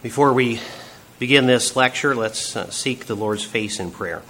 Before we begin this lecture, let's seek the Lord's face in prayer.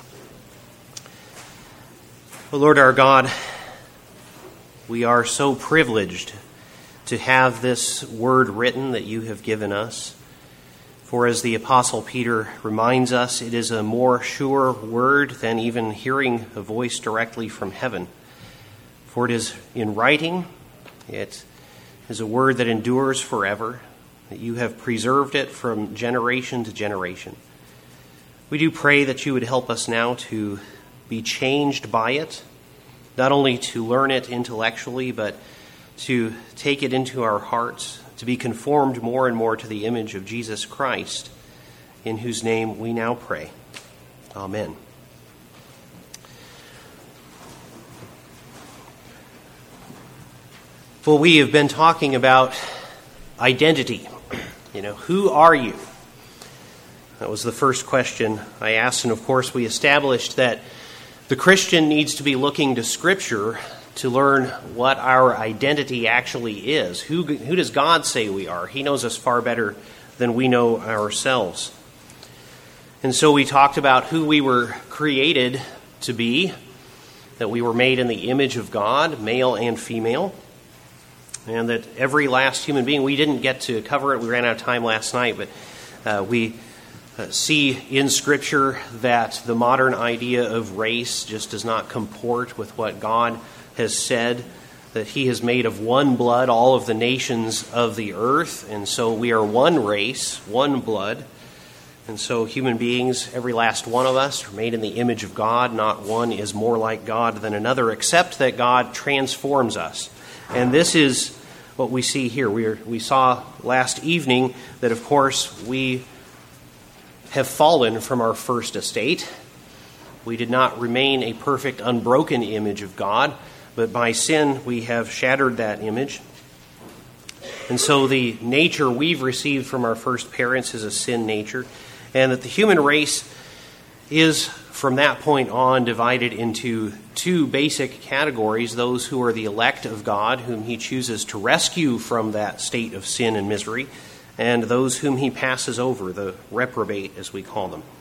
O Lord our God, we are so privileged to have this word written that you have given us. For as the Apostle Peter reminds us, it is a more sure word than even hearing a voice directly from heaven. For it is in writing, it is a word that endures forever, that you have preserved it from generation to generation. We do pray that you would help us now to be changed by it, not only to learn it intellectually, but to take it into our hearts, to be conformed more and more to the image of Jesus Christ, in whose name we now pray. Amen. Well, we have been talking about identity. Who are you? That was the first question I asked, and of course we established that the Christian needs to be looking to Scripture to learn what our identity actually is. Who does God say we are? He knows us far better than we know ourselves. And so we talked about who we were created to be, that we were made in the image of God, male and female, and that every last human being, we didn't get to cover it, we ran out of time last night, but we see in Scripture that the modern idea of race just does not comport with what God has said, that he has made of one blood all of the nations of the earth, and so we are one race, one blood. And so human beings, every last one of us, are made in the image of God. Not one is more like God than another, except that God transforms us. And this is what we see here. We saw last evening that, of course, we have fallen from our first estate. We did not remain a perfect, unbroken image of God, but by sin we have shattered that image. And so the nature we've received from our first parents is a sin nature, and that the human race is, from that point on, divided into two basic categories: those who are the elect of God, whom he chooses to rescue from that state of sin and misery, and those whom he passes over, the reprobate, as we call them.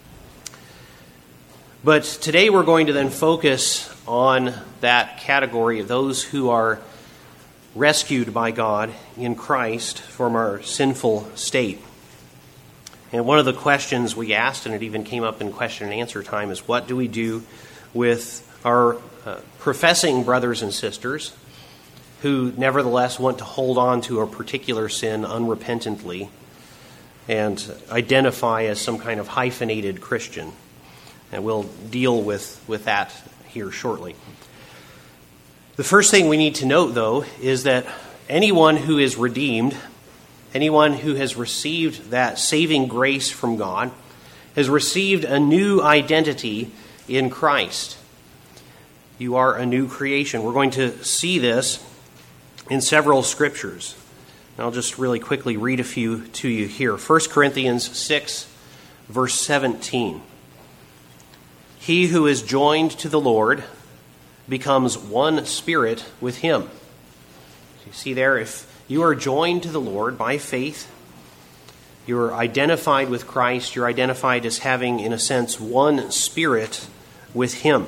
But today we're going to then focus on that category of those who are rescued by God in Christ from our sinful state. And one of the questions we asked, and it even came up in question and answer time, is what do we do with our professing brothers and sisters who nevertheless want to hold on to a particular sin unrepentantly and identify as some kind of hyphenated Christian? And we'll deal with that here shortly. The first thing we need to note, though, is that anyone who is redeemed, anyone who has received that saving grace from God, has received a new identity in Christ. You are a new creation. We're going to see this in several scriptures. I'll just really quickly read a few to you here. 1 Corinthians 6, verse 17. He who is joined to the Lord becomes one spirit with him. You see there, if you are joined to the Lord by faith, you're identified with Christ, you're identified as having, in a sense, one spirit with him.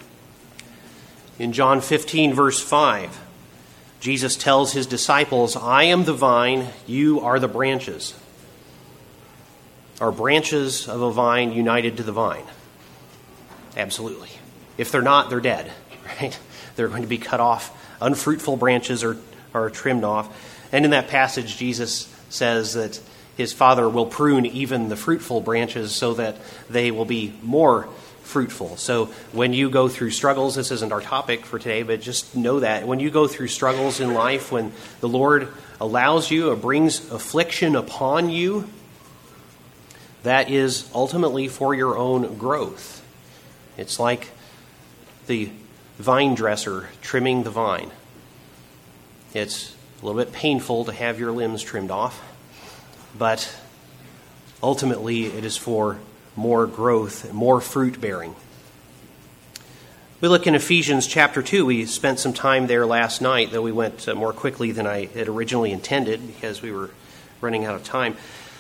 In John 15, verse 5, Jesus tells his disciples, I am the vine, you are the branches. Are branches of a vine united to the vine? Absolutely. If they're not, they're dead, right? They're going to be cut off. Unfruitful branches are trimmed off. And in that passage, Jesus says that his Father will prune even the fruitful branches so that they will be more fruitful. So when you go through struggles, this isn't our topic for today, but just know that when you go through struggles in life, when the Lord allows you or brings affliction upon you, that is ultimately for your own growth. It's like the vine dresser trimming the vine. It's a little bit painful to have your limbs trimmed off, but ultimately it is for more growth, more fruit bearing. We look in Ephesians chapter 2. We spent some time there last night, though we went more quickly than I had originally intended because we were running out of time.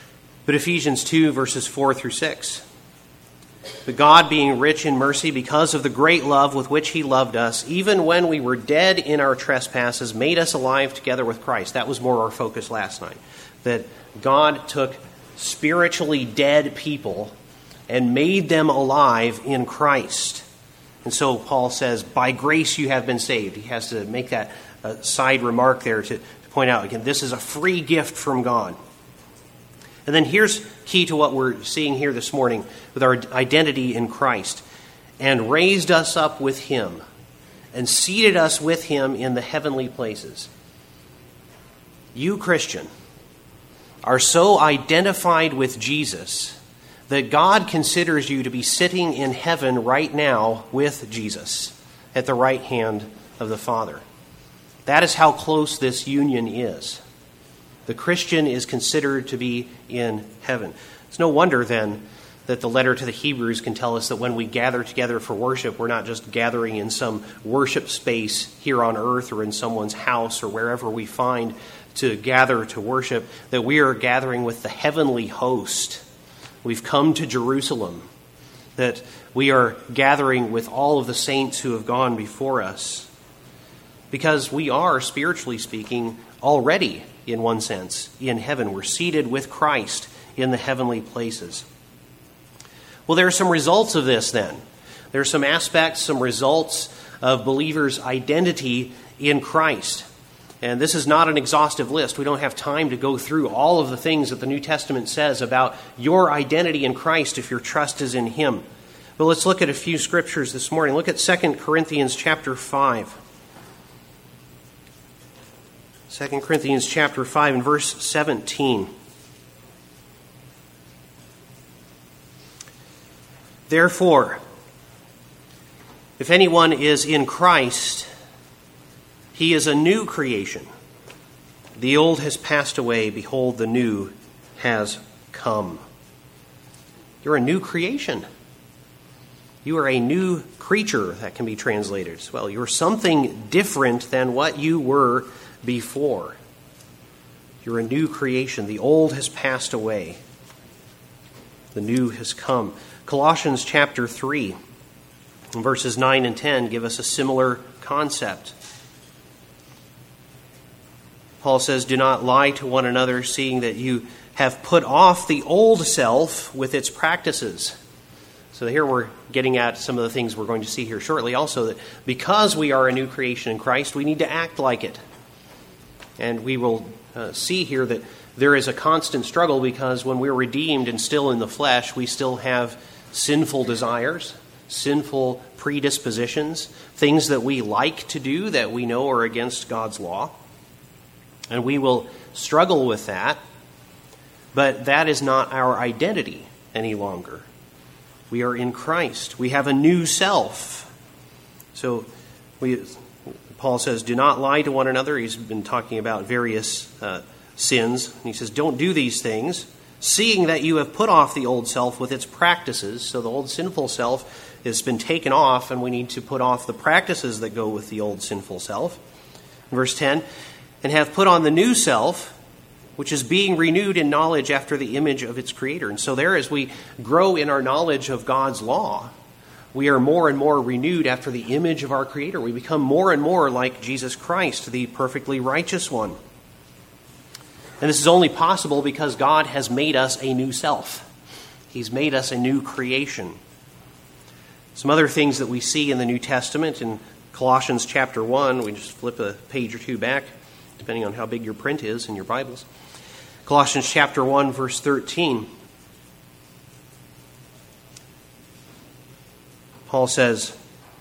But Ephesians 2, verses 4 through 6. But God, being rich in mercy, because of the great love with which he loved us, even when we were dead in our trespasses, made us alive together with Christ. That was more our focus last night. That God took spiritually dead people and made them alive in Christ. And so Paul says, by grace you have been saved. He has to make that side remark there to point out, again, this is a free gift from God. And then here's key to what we're seeing here this morning with our identity in Christ. And raised us up with him and seated us with him in the heavenly places. You, Christian, are so identified with Jesus that God considers you to be sitting in heaven right now with Jesus at the right hand of the Father. That is how close this union is. The Christian is considered to be in heaven. It's no wonder then that the letter to the Hebrews can tell us that when we gather together for worship, we're not just gathering in some worship space here on earth or in someone's house or wherever we find to gather to worship, that we are gathering with the heavenly host. We've come to Jerusalem, that we are gathering with all of the saints who have gone before us, because we are, spiritually speaking, already, in one sense, in heaven. We're seated with Christ in the heavenly places. Well, there are some results of this then. There are some aspects, some results of believers' identity in Christ. And this is not an exhaustive list. We don't have time to go through all of the things that the New Testament says about your identity in Christ if your trust is in him. But let's look at a few scriptures this morning. Look at 2 Corinthians chapter 5. 2 Corinthians chapter 5 and verse 17. Therefore, if anyone is in Christ, he is a new creation. The old has passed away. Behold, the new has come. You're a new creation. You are a new creature, that can be translated as well. You're something different than what you were before. You're a new creation. The old has passed away. The new has come. Colossians chapter 3, verses 9 and 10 give us a similar concept. Paul says, do not lie to one another, seeing that you have put off the old self with its practices. So here we're getting at some of the things we're going to see here shortly also, that because we are a new creation in Christ, we need to act like it. And we will see here that there is a constant struggle, because when we're redeemed and still in the flesh, we still have sinful desires, sinful predispositions, things that we like to do that we know are against God's law. And we will struggle with that, but that is not our identity any longer. We are in Christ. We have a new self. So Paul says, do not lie to one another. He's been talking about various sins. And he says, don't do these things, seeing that you have put off the old self with its practices. So the old sinful self has been taken off, and we need to put off the practices that go with the old sinful self. Verse 10, and have put on the new self, which is being renewed in knowledge after the image of its creator. And so there, as we grow in our knowledge of God's law, we are more and more renewed after the image of our creator. We become more and more like Jesus Christ, the perfectly righteous one. And this is only possible because God has made us a new self. He's made us a new creation. Some other things that we see in the New Testament, in Colossians chapter 1, we just flip a page or two back, depending on how big your print is in your Bibles. Colossians chapter 1, verse 13. Paul says,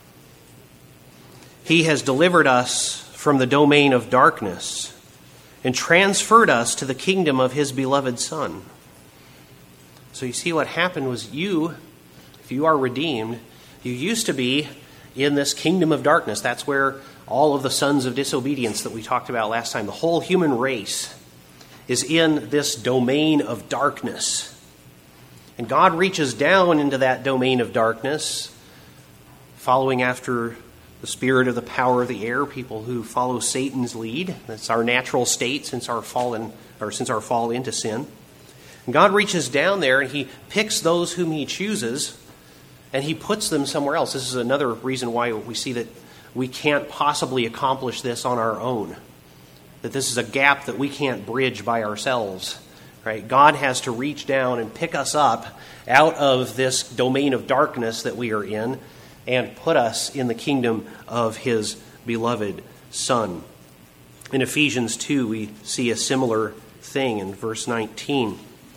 he has delivered us from the domain of darkness and transferred us to the kingdom of his beloved Son. So you see what happened was you, if you are redeemed, you used to be in this kingdom of darkness. That's where all of the sons of disobedience that we talked about last time, the whole human race, is in this domain of darkness. And God reaches down into that domain of darkness, following after the spirit of the power of the air, people who follow Satan's lead. That's our natural state since our fall into sin. And God reaches down there and he picks those whom he chooses and he puts them somewhere else. This is another reason why we see that we can't possibly accomplish this on our own. That this is a gap that we can't bridge by ourselves. Right? God has to reach down and pick us up out of this domain of darkness that we are in and put us in the kingdom of his beloved Son. In Ephesians 2, we see a similar thing in verse 19.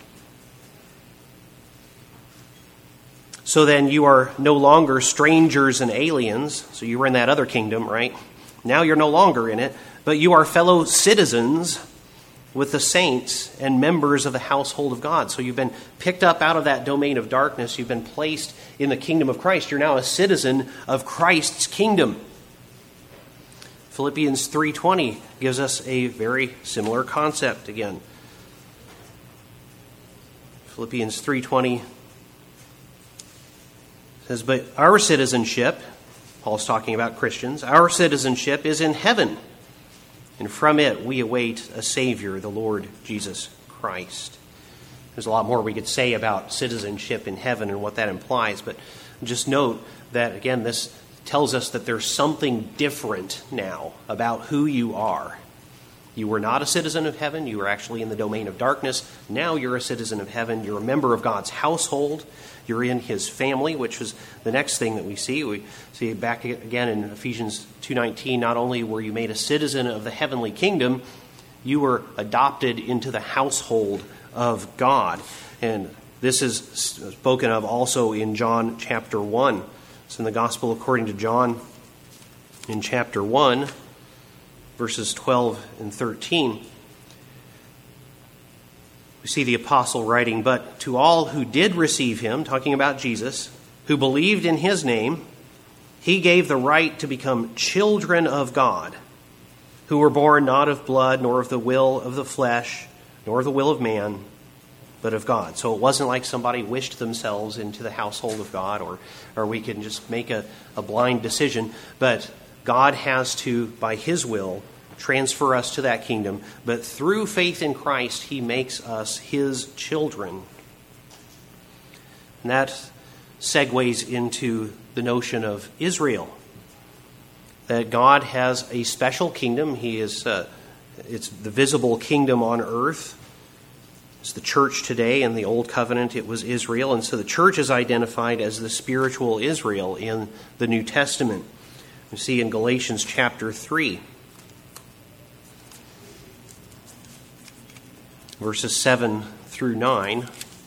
So then you are no longer strangers and aliens. So you were in that other kingdom, right? Now you're no longer in it, but you are fellow citizens with the saints and members of the household of God. So you've been picked up out of that domain of darkness. You've been placed in the kingdom of Christ. You're now a citizen of Christ's kingdom. Philippians 3:20 gives us a very similar concept again. Philippians 3:20 says, but our citizenship, Paul's talking about Christians, our citizenship is in heaven, and from it we await a Savior, the Lord Jesus Christ. There's a lot more we could say about citizenship in heaven and what that implies, but just note that, again, this tells us that there's something different now about who you are. You were not a citizen of heaven. You were actually in the domain of darkness. Now you're a citizen of heaven. You're a member of God's household. You're in his family, which was the next thing that we see. We see back again in Ephesians 2:19, not only were you made a citizen of the heavenly kingdom, you were adopted into the household of God. And this is spoken of also in John chapter 1. It's in the Gospel according to John in chapter 1. Verses 12 and 13, we see the apostle writing, but to all who did receive him, talking about Jesus, who believed in his name, he gave the right to become children of God, who were born not of blood, nor of the will of the flesh, nor of the will of man, but of God. So it wasn't like somebody wished themselves into the household of God, or we can just make a blind decision, but God has to, by his will, transfer us to that kingdom. But through faith in Christ, he makes us his children. And that segues into the notion of Israel. That God has a special kingdom. He is it's the visible kingdom on earth. It's the church today. In the Old Covenant, it was Israel. And so the church is identified as the spiritual Israel in the New Testament. We see in Galatians chapter 3, verses 7 through 9.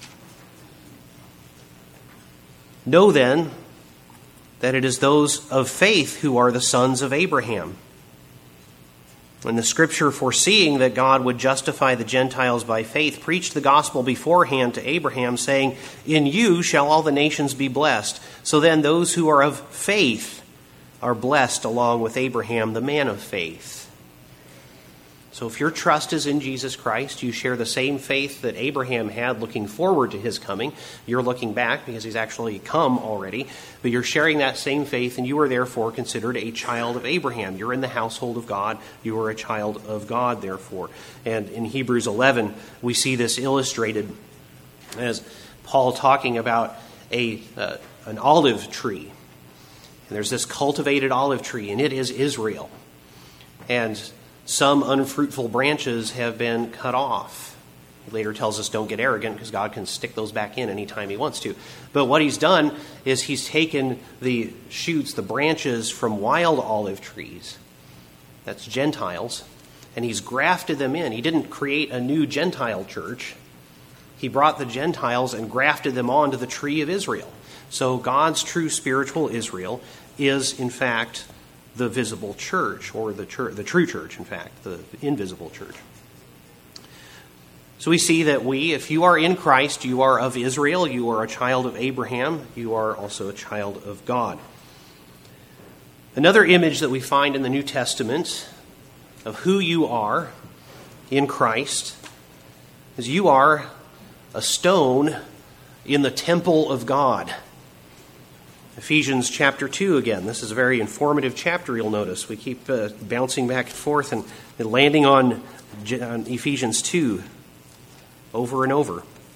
Know then that it is those of faith who are the sons of Abraham. And the Scripture, foreseeing that God would justify the Gentiles by faith, preached the gospel beforehand to Abraham, saying, in you shall all the nations be blessed. So then those who are of faith are blessed along with Abraham, the man of faith. So if your trust is in Jesus Christ, you share the same faith that Abraham had looking forward to his coming. You're looking back because he's actually come already, but you're sharing that same faith, and you are therefore considered a child of Abraham. You're in the household of God. You are a child of God, therefore. And in Hebrews 11, we see this illustrated as Paul talking about an olive tree. And there's this cultivated olive tree, and it is Israel. And some unfruitful branches have been cut off. He later tells us don't get arrogant because God can stick those back in anytime he wants to. But what he's done is he's taken the shoots, the branches from wild olive trees, that's Gentiles, and he's grafted them in. He didn't create a new Gentile church. He brought the Gentiles and grafted them onto the tree of Israel. So God's true spiritual Israel is, in fact, the visible church, or the true church, in fact, the invisible church. So we see that if you are in Christ, you are of Israel, you are a child of Abraham, you are also a child of God. Another image that we find in the New Testament of who you are in Christ is you are a stone in the temple of God. Ephesians chapter 2 again. This is a very informative chapter, you'll notice. We keep bouncing back and forth and landing on Ephesians 2 over and over.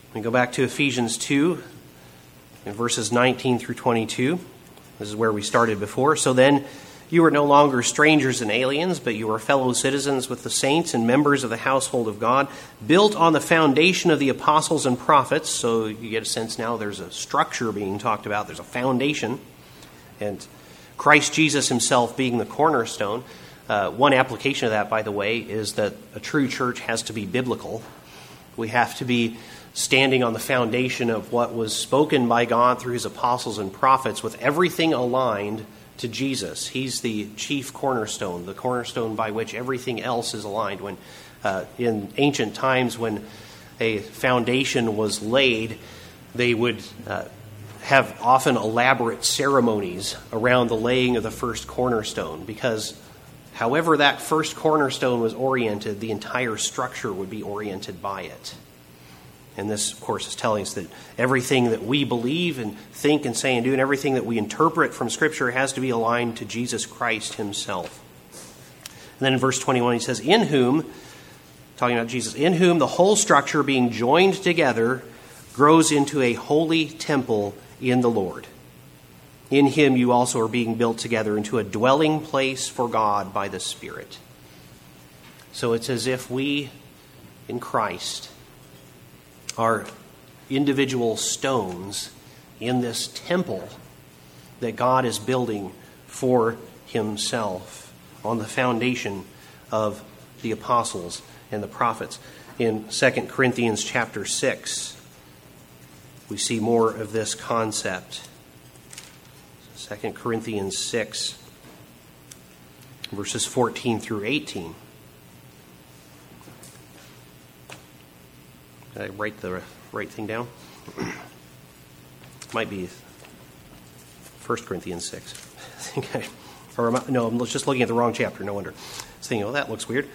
We go back to Ephesians 2, in verses 19 through 22. This is where we started before. So then, you are no longer strangers and aliens, but you are fellow citizens with the saints and members of the household of God, built on the foundation of the apostles and prophets. So you get a sense now there's a structure being talked about. There's a foundation. And Christ Jesus himself being the cornerstone. One application of that, by the way, is that a true church has to be biblical. We have to be standing on the foundation of what was spoken by God through his apostles and prophets, with everything aligned to Jesus. He's the chief cornerstone, the cornerstone by which everything else is aligned. When in ancient times, when a foundation was laid, they would have often elaborate ceremonies around the laying of the first cornerstone, because however that first cornerstone was oriented, the entire structure would be oriented by it. And this, of course, is telling us that everything that we believe and think and say and do, and everything that we interpret from Scripture, has to be aligned to Jesus Christ himself. And then in verse 21 he says, in whom, talking about Jesus, in whom the whole structure being joined together grows into a holy temple in the Lord. In him you also are being built together into a dwelling place for God by the Spirit. So it's as if we, in Christ, are individual stones in this temple that God is building for himself on the foundation of the apostles and the prophets. In 2 Corinthians chapter 6, we see more of this concept. 2 Corinthians 6, verses 14 through 18. Did I write the right thing down? Might be 1 Corinthians 6. I'm just looking at the wrong chapter, no wonder. I was thinking, that looks weird.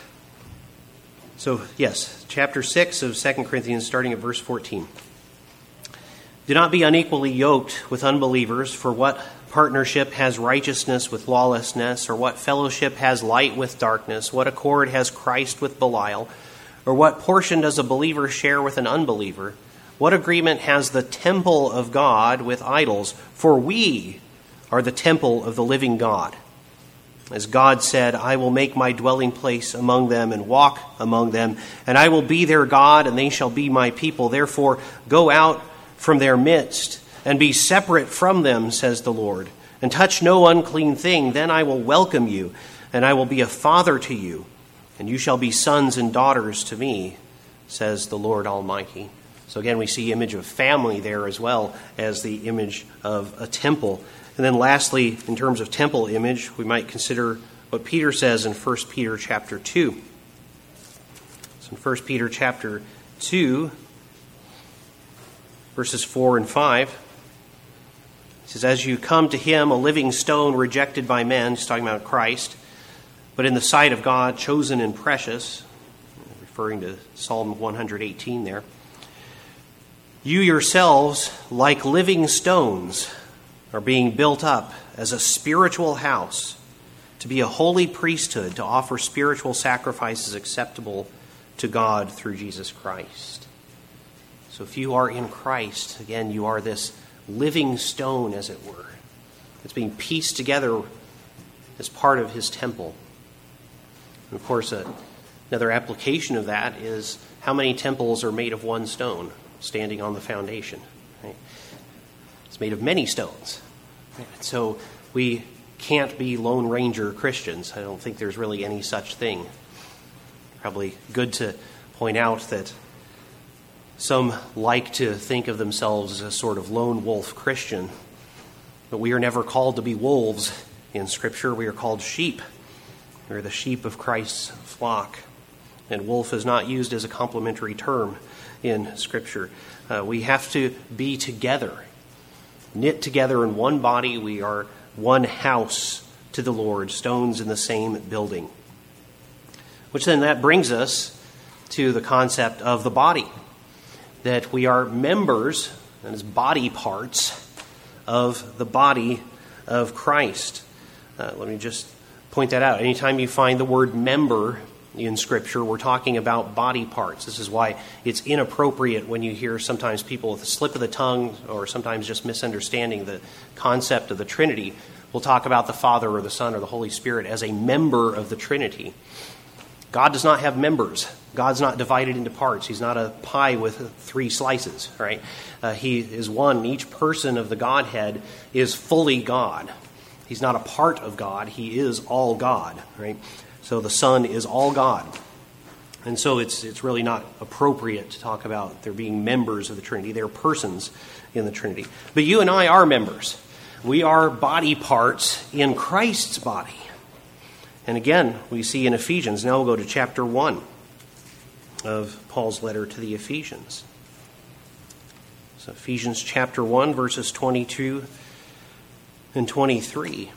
So, yes, chapter 6 of 2 Corinthians, starting at verse 14. Do not be unequally yoked with unbelievers, for what partnership has righteousness with lawlessness, or what fellowship has light with darkness? What accord has Christ with Belial? Or what portion does a believer share with an unbeliever? What agreement has the temple of God with idols? For we are the temple of the living God. As God said, I will make my dwelling place among them and walk among them, and I will be their God, and they shall be my people. Therefore, go out from their midst and be separate from them, says the Lord, and touch no unclean thing. Then I will welcome you, and I will be a father to you, and you shall be sons and daughters to me, says the Lord Almighty. So again, we see image of family there as well as the image of a temple. And then lastly, in terms of temple image, we might consider what Peter says in 1 Peter chapter 2. So in 1 Peter chapter 2, verses 4 and 5, it says, as you come to him, a living stone rejected by men, he's talking about Christ, but in the sight of God, chosen and precious, referring to Psalm 118 there. You yourselves, like living stones, are being built up as a spiritual house, to be a holy priesthood, to offer spiritual sacrifices acceptable to God through Jesus Christ. So if you are in Christ, again, you are this living stone, as it were. It's being pieced together as part of his temple. And of course, another application of that is how many temples are made of one stone standing on the foundation. Right? It's made of many stones. Right? So we can't be Lone Ranger Christians. I don't think there's really any such thing. Probably good to point out that some like to think of themselves as a sort of lone wolf Christian, but we are never called to be wolves in Scripture. We are called sheep. We are the sheep of Christ's flock. And wolf is not used as a complimentary term in Scripture. We have to be together, knit together in one body. We are one house to the Lord, stones in the same building. Which then that brings us to the concept of the body, that we are members, and as body parts, of the body of Christ. Let me just point that out. Anytime you find the word member in Scripture. We're talking about body parts. This is why it's inappropriate when you hear sometimes people with a slip of the tongue or sometimes just misunderstanding the concept of the Trinity. We'll talk about the Father or the Son or the Holy Spirit as a member of the Trinity. God does not have members. God's not divided into parts. He's not a pie with 3 slices, right? He is one. Each person of the Godhead is fully God. He's not a part of God. He is all God, right? So the Son is all God. And so it's really not appropriate to talk about there being members of the Trinity. They're persons in the Trinity. But you and I are members. We are body parts in Christ's body. And again, we see in Ephesians. Now we'll go to chapter 1 of Paul's letter to the Ephesians. So Ephesians chapter 1, verses 22 and 23.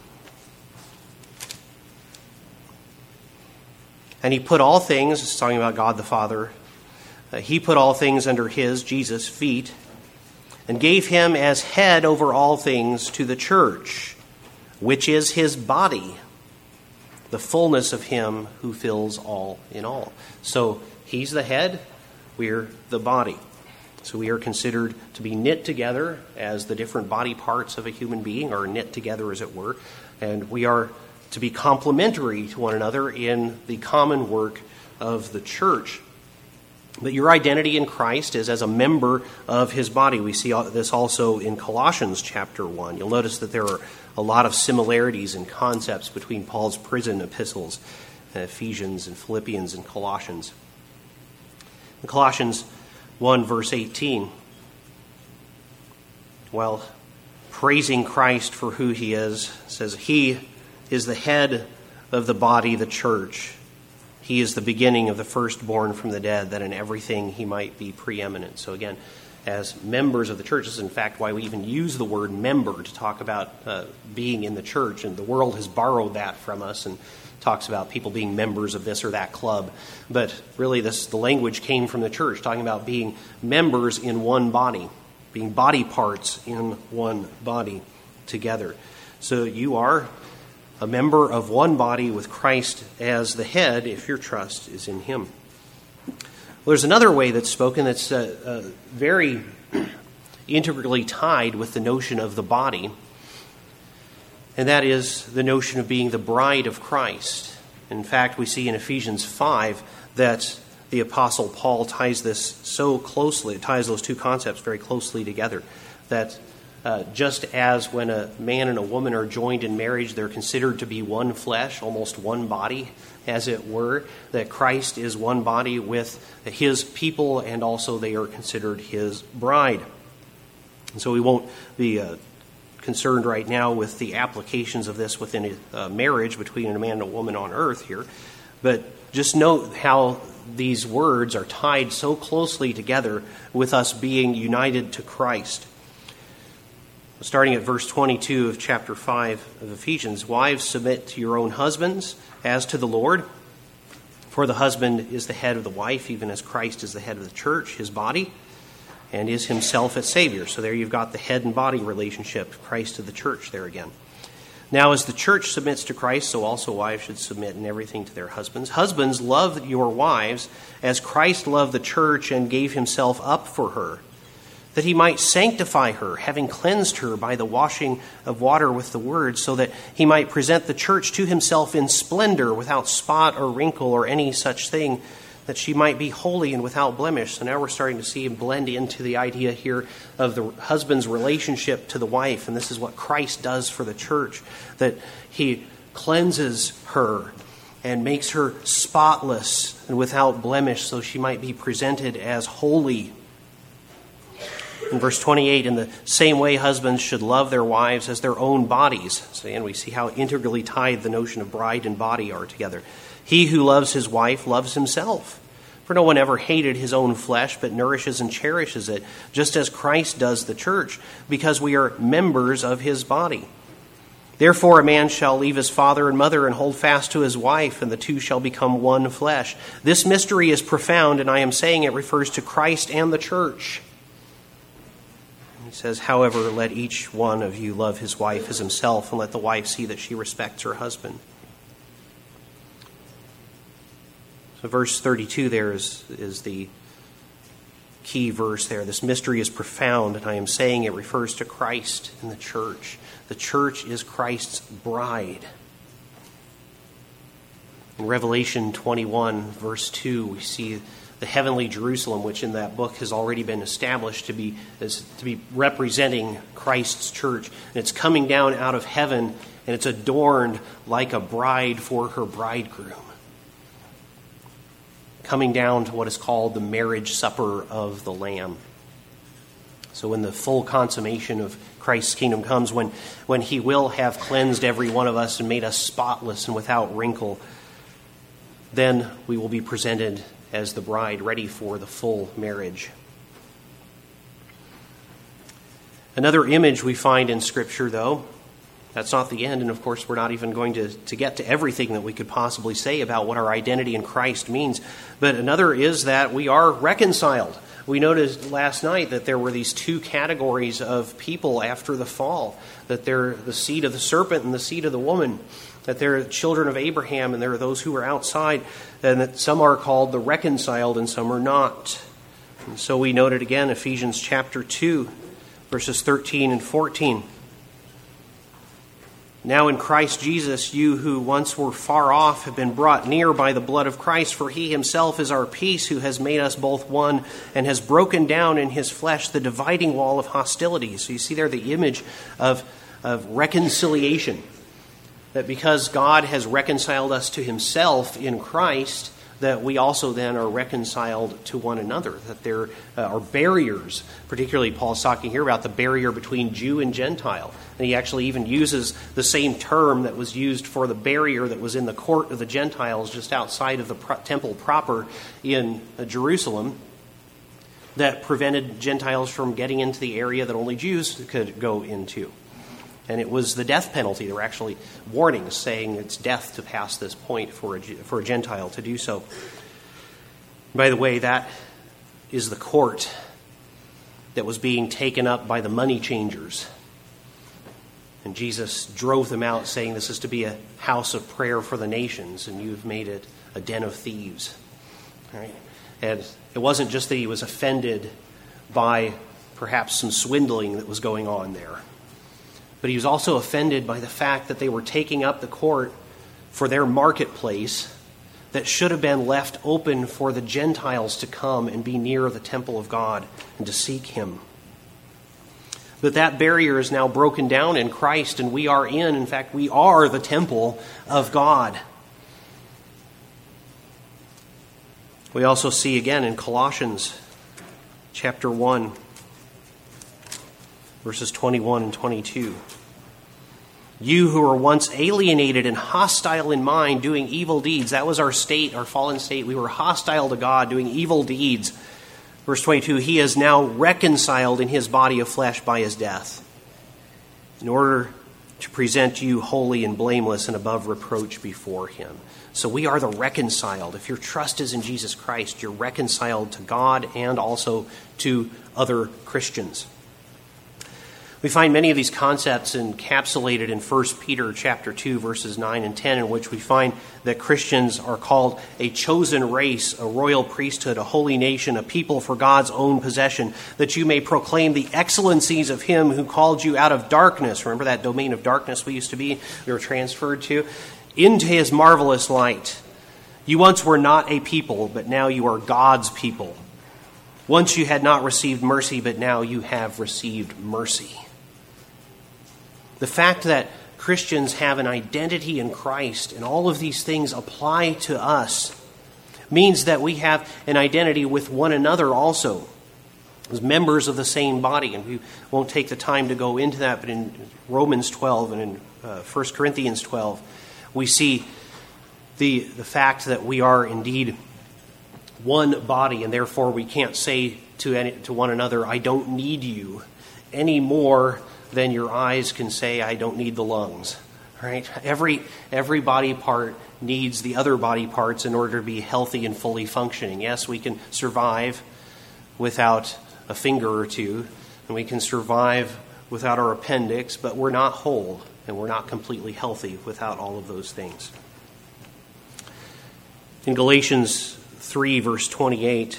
And he put all things, it's talking about God the Father, he put all things under his, Jesus' feet, and gave him as head over all things to the church, which is his body, the fullness of him who fills all in all. So he's the head, we're the body. So we are considered to be knit together as the different body parts of a human being are knit together, as it were. And we are to be complementary to one another in the common work of the church. But your identity in Christ is as a member of his body. We see this also in Colossians chapter 1. You'll notice that there are a lot of similarities and concepts between Paul's prison epistles, Ephesians and Philippians and Colossians. In Colossians 1 verse 18, while praising Christ for who he is, says, he is the head of the body, the church. He is the beginning of the firstborn from the dead, that in everything he might be preeminent. So again, as members of the church, this is in fact why we even use the word member to talk about being in the church. And the world has borrowed that from us and talks about people being members of this or that club. But really the language came from the church, talking about being members in one body, being body parts in one body together. So you are a member of one body with Christ as the head if your trust is in him. Well, there's another way that's spoken that's very integrally tied with the notion of the body, and that is the notion of being the bride of Christ. In fact, we see in Ephesians 5 that the Apostle Paul ties this so closely, ties those two concepts very closely together, that just as when a man and a woman are joined in marriage, they're considered to be one flesh, almost one body, as it were, that Christ is one body with his people, and also they are considered his bride. And so we won't be concerned right now with the applications of this within a marriage between a man and a woman on earth here, but just note how these words are tied so closely together with us being united to Christ. Starting at verse 22 of chapter 5 of Ephesians, wives, submit to your own husbands as to the Lord. For the husband is the head of the wife, even as Christ is the head of the church, his body, and is himself its Savior. So there you've got the head and body relationship, Christ to the church there again. Now as the church submits to Christ, so also wives should submit in everything to their husbands. Husbands, love your wives as Christ loved the church and gave himself up for her, that he might sanctify her, having cleansed her by the washing of water with the word, so that he might present the church to himself in splendor, without spot or wrinkle or any such thing, that she might be holy and without blemish. So now we're starting to see him blend into the idea here of the husband's relationship to the wife. And this is what Christ does for the church, that he cleanses her and makes her spotless and without blemish, so she might be presented as holy. In verse 28, in the same way, husbands should love their wives as their own bodies. So again, we see how integrally tied the notion of bride and body are together. He who loves his wife loves himself. For no one ever hated his own flesh, but nourishes and cherishes it, just as Christ does the church, because we are members of his body. Therefore a man shall leave his father and mother and hold fast to his wife, and the two shall become one flesh. This mystery is profound, and I am saying it refers to Christ and the church. He says, however, let each one of you love his wife as himself, and let the wife see that she respects her husband. Verse 32 there is the key verse there. This mystery is profound, and I am saying it refers to Christ and the church. The church is Christ's bride. In Revelation 21, verse 2, we see the heavenly Jerusalem, which in that book has already been established to be representing Christ's church. And it's coming down out of heaven, and it's adorned like a bride for her bridegroom. Coming down to what is called the marriage supper of the Lamb. So when the full consummation of Christ's kingdom comes, when he will have cleansed every one of us and made us spotless and without wrinkle, then we will be presented as the bride ready for the full marriage. Another image we find in Scripture, though, that's not the end, and of course we're not even going to get to everything that we could possibly say about what our identity in Christ means. But another is that we are reconciled. We noticed last night that there were these two categories of people after the fall, that they're the seed of the serpent and the seed of the woman, that they're children of Abraham and there are those who are outside, and that some are called the reconciled and some are not. And so we noted again Ephesians chapter 2, verses 13 and 14. Now in Christ Jesus, you who once were far off have been brought near by the blood of Christ, for he himself is our peace, who has made us both one and has broken down in his flesh the dividing wall of hostility. So you see there the image of reconciliation. That because God has reconciled us to himself in Christ, that we also then are reconciled to one another. That there are barriers, particularly Paul's talking here about the barrier between Jew and Gentile. And he actually even uses the same term that was used for the barrier that was in the court of the Gentiles just outside of the temple proper in Jerusalem, that prevented Gentiles from getting into the area that only Jews could go into. And it was the death penalty. There were actually warnings saying it's death to pass this point for a Gentile to do so. By the way, that is the court that was being taken up by the money changers. And Jesus drove them out, saying this is to be a house of prayer for the nations, and you've made it a den of thieves. All right? And it wasn't just that he was offended by perhaps some swindling that was going on there. But he was also offended by the fact that they were taking up the court for their marketplace that should have been left open for the Gentiles to come and be near the temple of God and to seek him. But that barrier is now broken down in Christ, and we are in fact, we are the temple of God. We also see again in Colossians chapter 1, verses 21 and 22. You who were once alienated and hostile in mind, doing evil deeds. That was our state, our fallen state. We were hostile to God, doing evil deeds. Verse 22, he is now reconciled in his body of flesh by his death, in order to present you holy and blameless and above reproach before him. So we are the reconciled. If your trust is in Jesus Christ, you're reconciled to God and also to other Christians. We find many of these concepts encapsulated in 1 Peter chapter 2, verses 9 and 10, in which we find that Christians are called a chosen race, a royal priesthood, a holy nation, a people for God's own possession, that you may proclaim the excellencies of him who called you out of darkness. Remember that domain of darkness we used to be, we were transferred to, into his marvelous light. You once were not a people, but now you are God's people. Once you had not received mercy, but now you have received mercy. The fact that Christians have an identity in Christ and all of these things apply to us means that we have an identity with one another also as members of the same body. And we won't take the time to go into that, but in Romans 12 and in 1 Corinthians 12, we see the fact that we are indeed one body, and therefore we can't say to one another, I don't need you, any more than your eyes can say, I don't need the lungs. Right? Every body part needs the other body parts in order to be healthy and fully functioning. Yes, we can survive without a finger or two, and we can survive without our appendix, but we're not whole, and we're not completely healthy without all of those things. In Galatians 3, verse 28,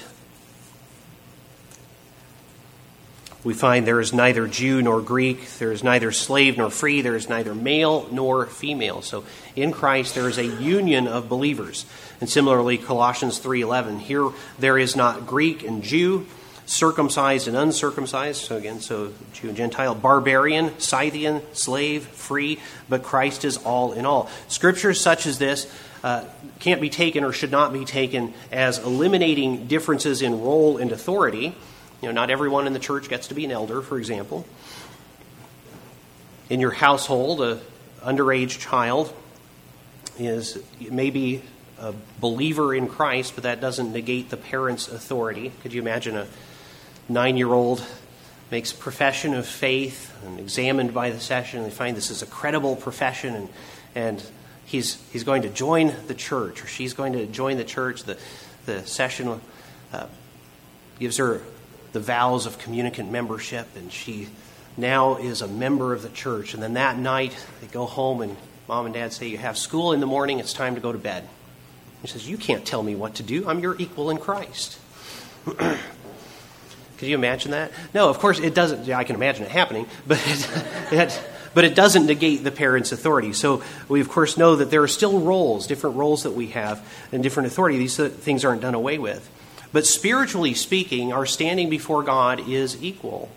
we find there is neither Jew nor Greek, there is neither slave nor free, there is neither male nor female. So in Christ there is a union of believers. And similarly, Colossians 3:11, here there is not Greek and Jew, circumcised and uncircumcised, so Jew and Gentile, barbarian, Scythian, slave, free, but Christ is all in all. Scriptures such as this can't be taken or should not be taken as eliminating differences in role and authority. Not everyone in the church gets to be an elder, for example. In your household, an underage child is maybe a believer in Christ, but that doesn't negate the parent's authority. Could you imagine a 9-year-old makes profession of faith and examined by the session, and they find this is a credible profession, and he's going to join the church, or she's going to join the church. The session gives her the vows of communicant membership, and she now is a member of the church. And then that night, they go home, and mom and dad say, you have school in the morning, it's time to go to bed. He says, you can't tell me what to do. I'm your equal in Christ. Could you imagine that? No, of course it doesn't. I can imagine it happening, but it doesn't negate the parent's authority. So we, of course, know that there are still roles, different roles that we have, and different authority. These things aren't done away with. But spiritually speaking, our standing before God is equal.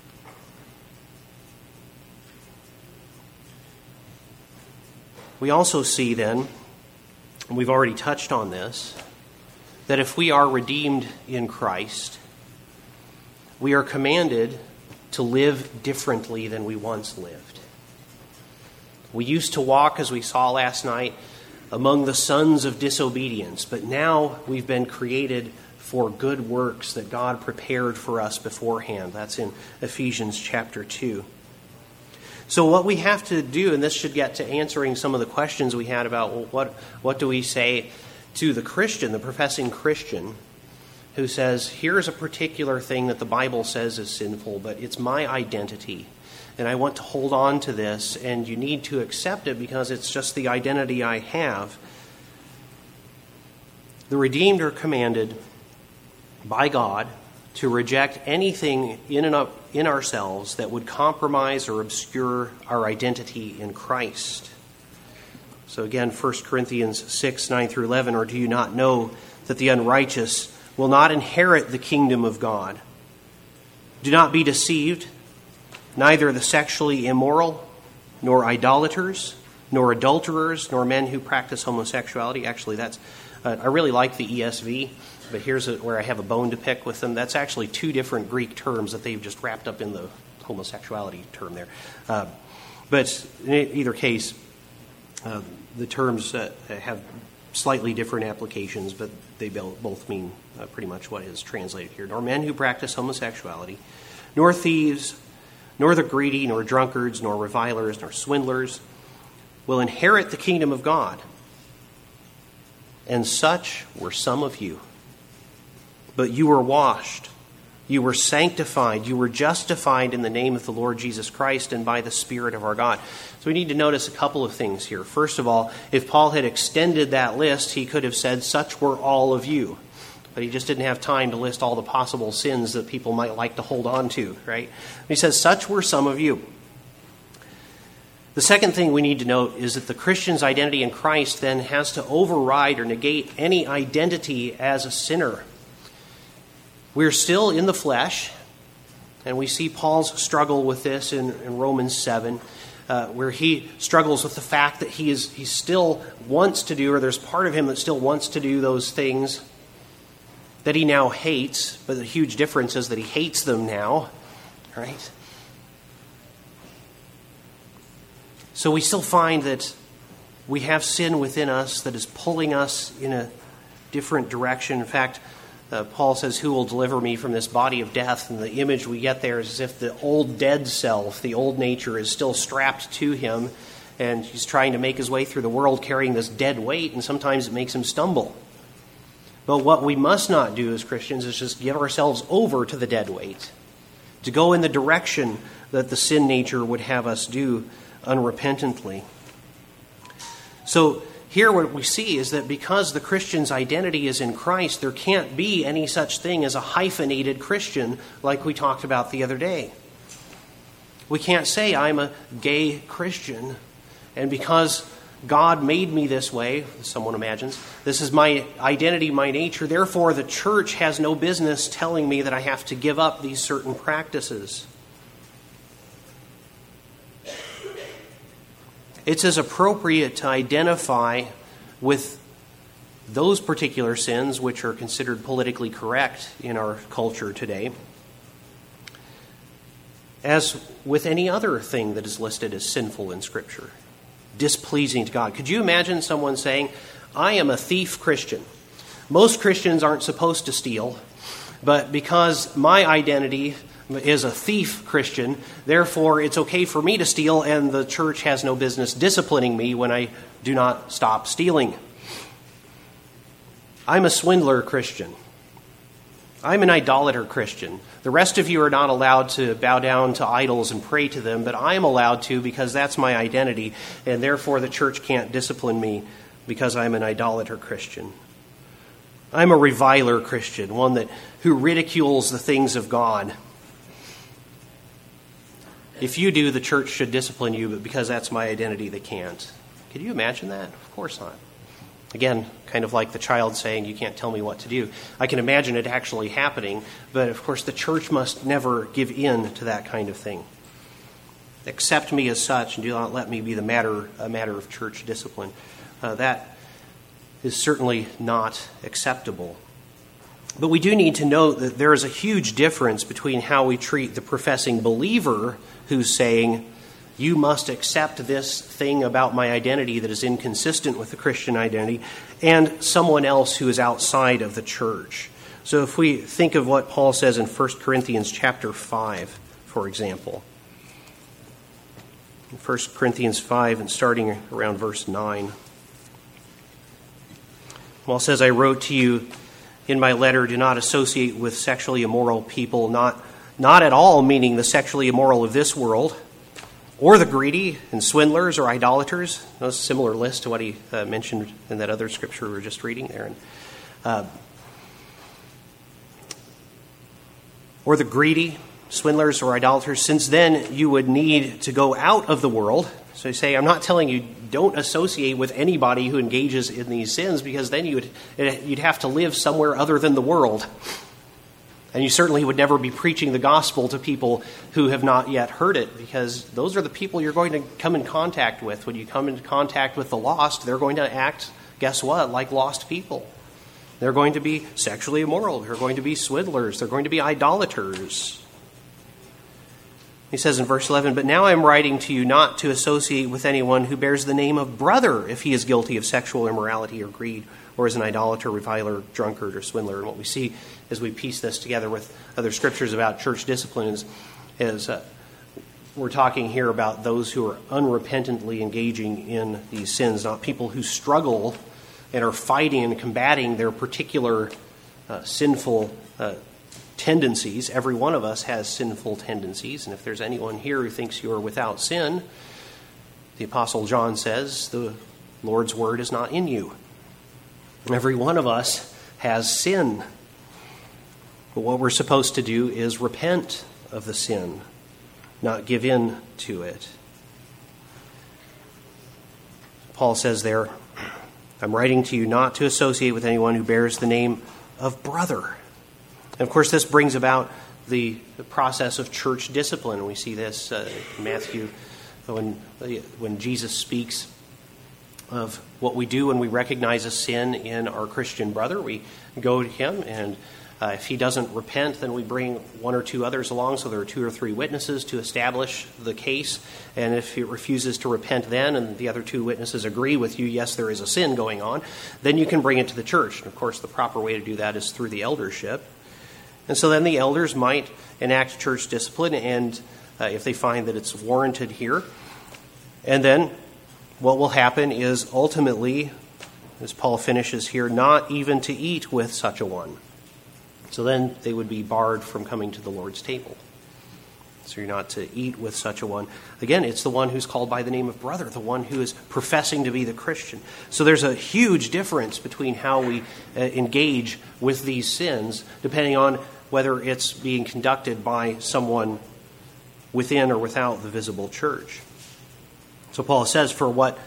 We also see then, and we've already touched on this, that if we are redeemed in Christ, we are commanded to live differently than we once lived. We used to walk, as we saw last night, among the sons of disobedience, but now we've been created for good works that God prepared for us beforehand. That's in Ephesians chapter 2. So what we have to do, and this should get to answering some of the questions we had about, well, what do we say to the Christian, the professing Christian, who says, here's a particular thing that the Bible says is sinful, but it's my identity, and I want to hold on to this, and you need to accept it because it's just the identity I have. The redeemed are commanded by God to reject anything in ourselves that would compromise or obscure our identity in Christ. So again, 1 Corinthians 6, 9 through 11, or do you not know that the unrighteous will not inherit the kingdom of God? Do not be deceived. Neither the sexually immoral, nor idolaters, nor adulterers, nor men who practice homosexuality. Actually, that's I really like the ESV, but here's where I have a bone to pick with them. That's actually two different Greek terms that they've just wrapped up in the homosexuality term there. But in either case, the terms have slightly different applications, but they both mean pretty much what is translated here. Nor men who practice homosexuality, nor thieves, nor the greedy, nor drunkards, nor revilers, nor swindlers will inherit the kingdom of God. And such were some of you. But you were washed, you were sanctified, you were justified in the name of the Lord Jesus Christ and by the Spirit of our God. So we need to notice a couple of things here. First of all, if Paul had extended that list, he could have said, such were all of you. But he just didn't have time to list all the possible sins that people might like to hold on to, right? He says, such were some of you. The second thing we need to note is that the Christian's identity in Christ then has to override or negate any identity as a sinner. We're still in the flesh, and we see Paul's struggle with this in Romans 7, where he struggles with the fact that he still wants to do, or there's part of him that still wants to do those things that he now hates, but the huge difference is that he hates them now, right? So we still find that we have sin within us that is pulling us in a different direction. In fact, Paul says, who will deliver me from this body of death? And the image we get there is as if the old dead self, the old nature, is still strapped to him, and he's trying to make his way through the world carrying this dead weight, and sometimes it makes him stumble. But what we must not do as Christians is just give ourselves over to the dead weight, to go in the direction that the sin nature would have us do unrepentantly. So here what we see is that because the Christian's identity is in Christ, there can't be any such thing as a hyphenated Christian like we talked about the other day. We can't say I'm a gay Christian, and because God made me this way, someone imagines, this is my identity, my nature, therefore the church has no business telling me that I have to give up these certain practices. It's as appropriate to identify with those particular sins which are considered politically correct in our culture today as with any other thing that is listed as sinful in Scripture, displeasing to God. Could you imagine someone saying, I am a thief Christian. Most Christians aren't supposed to steal, but because my identity is a thief Christian, therefore it's okay for me to steal, and the church has no business disciplining me when I do not stop stealing. I'm a swindler Christian. I'm an idolater Christian. The rest of you are not allowed to bow down to idols and pray to them, but I am allowed to because that's my identity, and therefore the church can't discipline me because I'm an idolater Christian. I'm a reviler Christian, one who ridicules the things of God. If you do, the church should discipline you, but because that's my identity, they can't. Could you imagine that? Of course not. Again, kind of like the child saying, you can't tell me what to do. I can imagine it actually happening, but of course the church must never give in to that kind of thing. Accept me as such and do not let me be a matter of church discipline. That is certainly not acceptable. But we do need to note that there is a huge difference between how we treat the professing believer who's saying, you must accept this thing about my identity that is inconsistent with the Christian identity, and someone else who is outside of the church. So if we think of what Paul says in 1 Corinthians chapter 5, for example. In 1 Corinthians 5 and starting around verse 9. Paul says, I wrote to you in my letter, do not associate with sexually immoral people, not at all meaning the sexually immoral of this world, or the greedy and swindlers or idolaters. That's a similar list to what he mentioned in that other scripture we were just reading there. Or the greedy, swindlers, or idolaters, since then you would need to go out of the world. So you say, I'm not telling you don't associate with anybody who engages in these sins, because then you'd have to live somewhere other than the world. And you certainly would never be preaching the gospel to people who have not yet heard it, because those are the people you're going to come in contact with. When you come into contact with the lost, they're going to act, guess what, like lost people. They're going to be sexually immoral. They're going to be swindlers. They're going to be idolaters. He says in verse 11, but now I'm writing to you not to associate with anyone who bears the name of brother if he is guilty of sexual immorality or greed, or is an idolater, reviler, drunkard, or swindler. And what we see as we piece this together with other scriptures about church discipline is we're talking here about those who are unrepentantly engaging in these sins, not people who struggle and are fighting and combating their particular sinful tendencies. Every one of us has sinful tendencies, and if there's anyone here who thinks you're without sin, the Apostle John says the Lord's word is not in you. Every one of us has sin. But what we're supposed to do is repent of the sin, not give in to it. Paul says there, I'm writing to you not to associate with anyone who bears the name of brother. And of course, this brings about the process of church discipline. We see this in Matthew when Jesus speaks of what we do when we recognize a sin in our Christian brother. We go to him, and if he doesn't repent, then we bring one or two others along, so there are 2 or 3 witnesses to establish the case. And if he refuses to repent then, and the other 2 witnesses agree with you, yes, there is a sin going on, then you can bring it to the church. And of course, the proper way to do that is through the eldership. And so then the elders might enact church discipline, and if they find that it's warranted here. And then what will happen is ultimately, as Paul finishes here, not even to eat with such a one. So then they would be barred from coming to the Lord's table. So you're not to eat with such a one. Again, it's the one who's called by the name of brother, the one who is professing to be the Christian. So there's a huge difference between how we engage with these sins, depending on whether it's being conducted by someone within or without the visible church. So Paul says, for what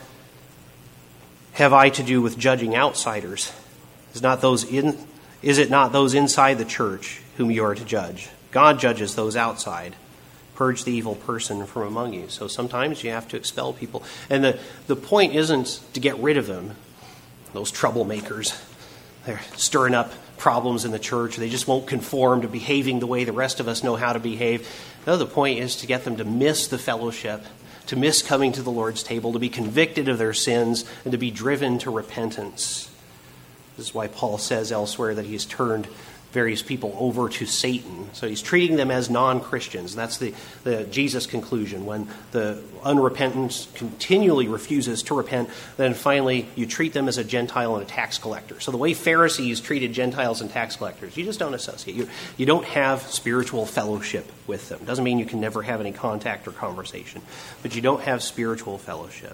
have I to do with judging outsiders? Is it not those inside the church whom you are to judge? God judges those outside. Purge the evil person from among you. So sometimes you have to expel people. And the point isn't to get rid of them, those troublemakers. They're stirring up problems in the church. They just won't conform to behaving the way the rest of us know how to behave. No, the point is to get them to miss the fellowship, to miss coming to the Lord's table, to be convicted of their sins, and to be driven to repentance. This is why Paul says elsewhere that he's turned various people over to Satan. So he's treating them as non-Christians. That's the Jesus conclusion. When the unrepentant continually refuses to repent, then finally you treat them as a Gentile and a tax collector. So the way Pharisees treated Gentiles and tax collectors, you just don't associate. You don't have spiritual fellowship with them. Doesn't mean you can never have any contact or conversation, but you don't have spiritual fellowship.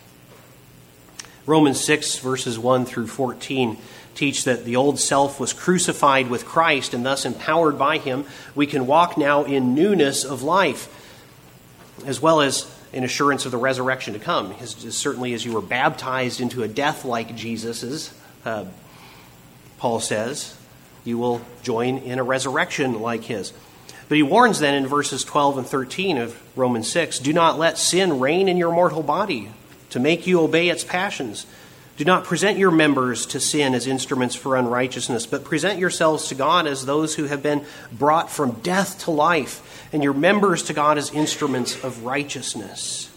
Romans 6, verses 1 through 14 teach that the old self was crucified with Christ, and thus empowered by him, we can walk now in newness of life, as well as in assurance of the resurrection to come. As certainly as you were baptized into a death like Jesus's, Paul says, you will join in a resurrection like his. But he warns then in verses 12 and 13 of Romans 6, do not let sin reign in your mortal body to make you obey its passions. Do not present your members to sin as instruments for unrighteousness, but present yourselves to God as those who have been brought from death to life, and your members to God as instruments of righteousness.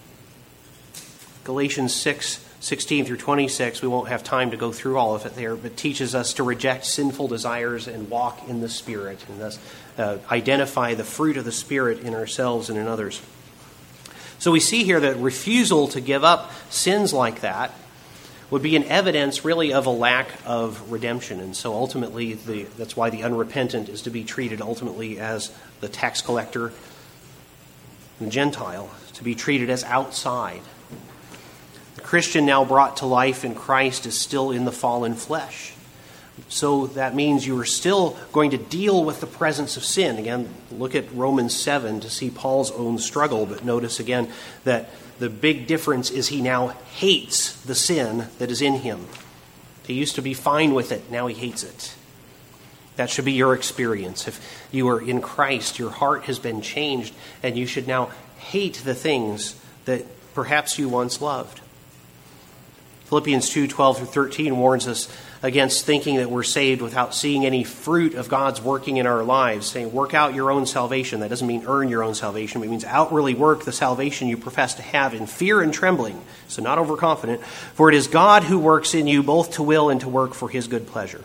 Galatians 6:16 through 26, we won't have time to go through all of it there, but teaches us to reject sinful desires and walk in the Spirit, and thus identify the fruit of the Spirit in ourselves and in others. So we see here that refusal to give up sins like that would be an evidence really of a lack of redemption. And so ultimately, that's why the unrepentant is to be treated ultimately as the tax collector and the Gentile, to be treated as outside. The Christian now brought to life in Christ is still in the fallen flesh. So that means you are still going to deal with the presence of sin. Again, look at Romans 7 to see Paul's own struggle, but notice again that the big difference is he now hates the sin that is in him. He used to be fine with it, now he hates it. That should be your experience. If you are in Christ, your heart has been changed, and you should now hate the things that perhaps you once loved. Philippians 2:12 through 13 warns us against thinking that we're saved without seeing any fruit of God's working in our lives, saying work out your own salvation. That doesn't mean earn your own salvation. It means outwardly work the salvation you profess to have in fear and trembling, so not overconfident. For it is God who works in you both to will and to work for his good pleasure.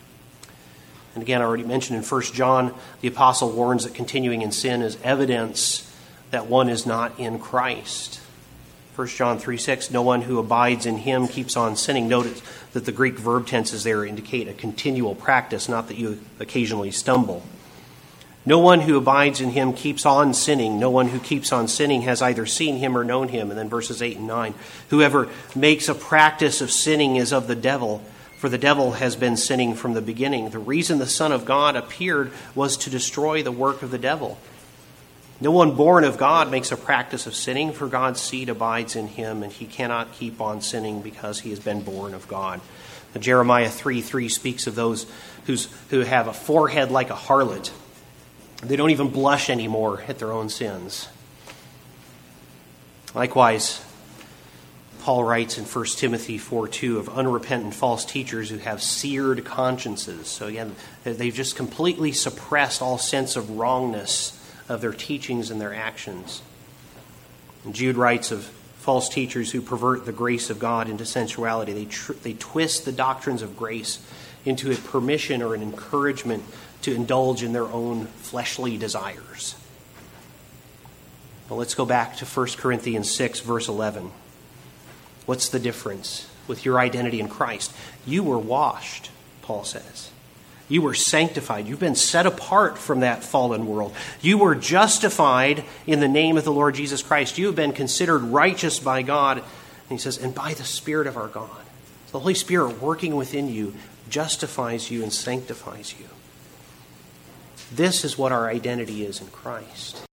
And again, I already mentioned in 1 John, the apostle warns that continuing in sin is evidence that one is not in Christ. 1 John 3:6, no one who abides in him keeps on sinning. Notice that the Greek verb tenses there indicate a continual practice, not that you occasionally stumble. No one who abides in him keeps on sinning. No one who keeps on sinning has either seen him or known him. And then verses 8 and 9, whoever makes a practice of sinning is of the devil, for the devil has been sinning from the beginning. The reason the Son of God appeared was to destroy the work of the devil. No one born of God makes a practice of sinning, for God's seed abides in him, and he cannot keep on sinning because he has been born of God. Now, Jeremiah 3:3 speaks of those who have a forehead like a harlot. They don't even blush anymore at their own sins. Likewise, Paul writes in 1 Timothy 4:2 of unrepentant false teachers who have seared consciences. So again, they've just completely suppressed all sense of wrongness of their teachings and their actions. And Jude writes of false teachers who pervert the grace of God into sensuality. They twist the doctrines of grace into a permission or an encouragement to indulge in their own fleshly desires. Well, let's go back to 1 Corinthians 6, verse 11. What's the difference with your identity in Christ? You were washed, Paul says. You were sanctified. You've been set apart from that fallen world. You were justified in the name of the Lord Jesus Christ. You have been considered righteous by God. And he says, and by the Spirit of our God. The Holy Spirit working within you justifies you and sanctifies you. This is what our identity is in Christ.